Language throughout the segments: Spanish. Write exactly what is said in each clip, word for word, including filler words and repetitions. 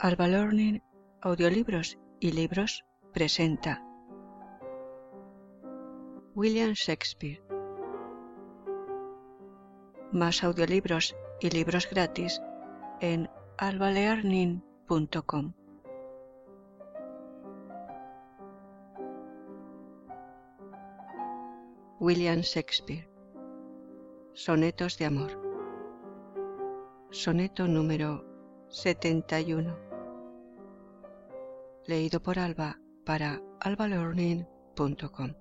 Alba Learning, Audiolibros y Libros presenta William Shakespeare. Más audiolibros y libros gratis en alba learning punto com. William Shakespeare. Sonetos de amor. Soneto número setenta y uno. Leído por Alba para alba learning punto com.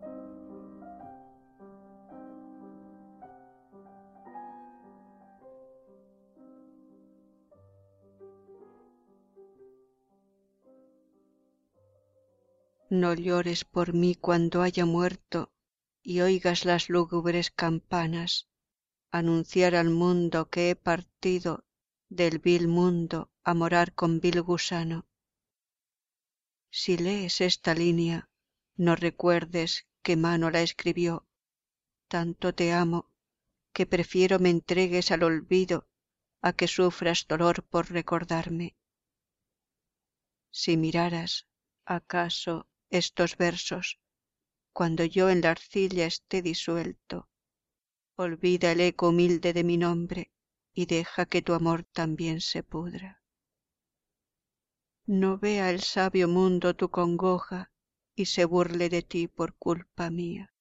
No llores por mí cuando haya muerto y oigas las lúgubres campanas anunciar al mundo que he partido del vil mundo a morar con vil gusano. Si lees esta línea, no recuerdes que mano la escribió. Tanto te amo que prefiero me entregues al olvido a que sufras dolor por recordarme. Si miraras, acaso, estos versos, cuando yo en la arcilla esté disuelto, olvida el eco humilde de mi nombre y deja que tu amor también se pudra. No vea el sabio mundo tu congoja y se burle de ti por culpa mía.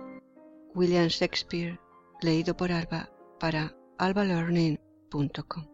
William Shakespeare, leído por Alba para alba learning punto com.